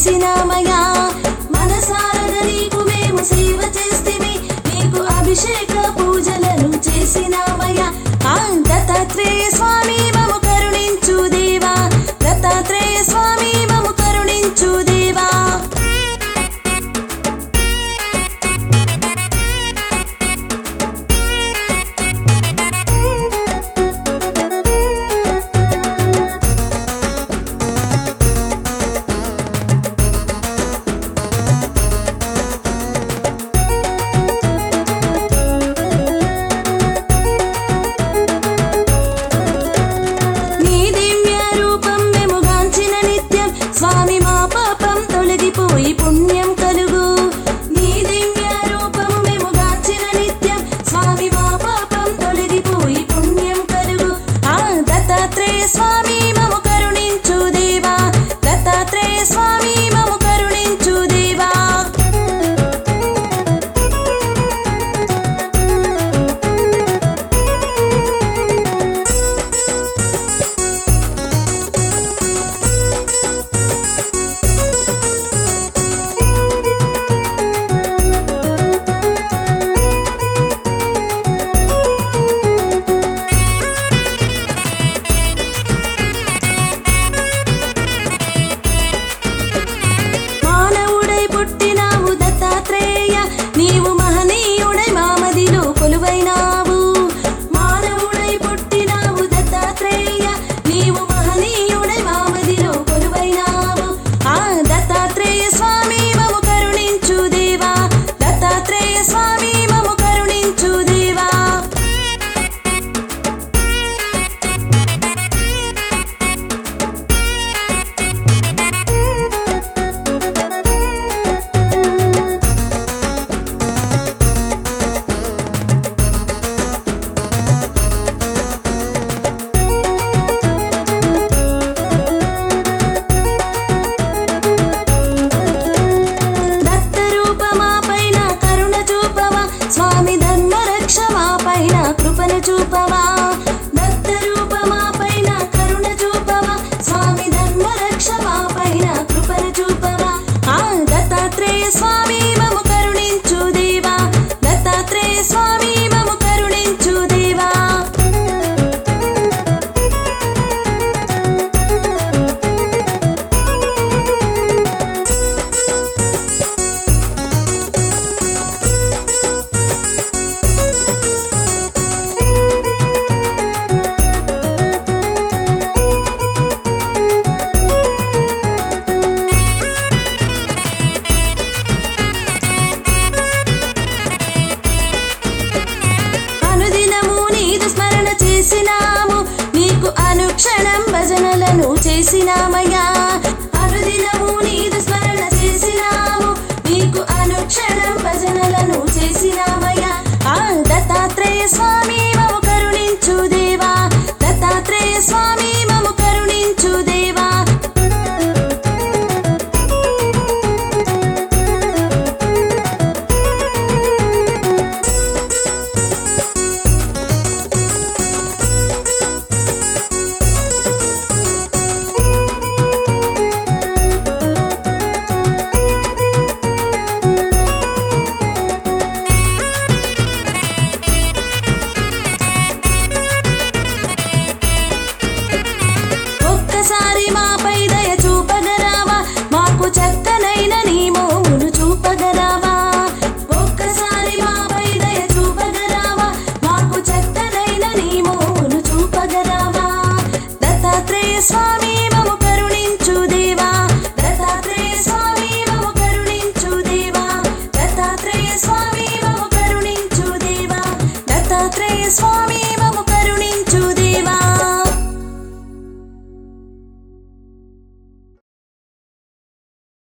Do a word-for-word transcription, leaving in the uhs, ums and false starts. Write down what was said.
చేసినామయ్యా మనసారగా నీకు మేము సేవ చేస్తేమి నీకు అభిషేక పూజలను చేసినామయ్యా ఆ దత్తాత్రేయ స్వామి మము కరుణించు దేవా దత్తాత్రేయ స్వామి మము కరుణించు దేవా స్వామి మా పాపం తొలగిపోయి పుణ్యం కలుగు నీ దివ్య రూపం మేము గాంచిన నిత్యం స్వామి మా పాపం తొలగిపోయి పుణ్యం కలుగు ఆ దత్తాత్రేయ స్వామి మము కరుణించు దేవా దత్తాత్రేయ స్వామి మము కరుణించు దేవా నీవు మహనీయుడై మామదిలో కొలువైనావు మానవుడై పుట్టినావు దత్తాత్రేయ నీవు మహనీయుడై మామదిలో కొలువైనావు ఆ దత్తాత్రేయ స్వామి మము కరుణించు దేవా దత్తాత్రేయ స్వామి మము కరుణించు దేవా స్వామి ధర్మ రక్ష మా పైన కృపను చూపవా దత్త రూప మా పైన కరుణ చూపవా స్వామి ధర్మ రక్ష మా పైన కృపను చూపవా ఆ దత్తాత్రేయ స్వామి మము కరుణించు దేవా దత్తాత్రేయ స్వామి మము కరుణించు దేవా చేసినాము నీకు అనుక్షణం భజనలను చేసినామయ్యా అనుదినము నీదు స్మరణ చేసినాము నీకు అనుక్షణం భజనలను చేసినామయ్యా ఆ దత్తాత్రేయ స్వామి మము కరుణించు దేవా దత్తాత్రేయ స్వామి మము కరుణించు దేవా చక్కనైన నీ మోమును చూపగరావా ఒక్కసారి మాపై దయ చూపగరావా మాకు చక్కనైన నీ మోమును చూపగరావా దత్తాత్రేయ స్వామి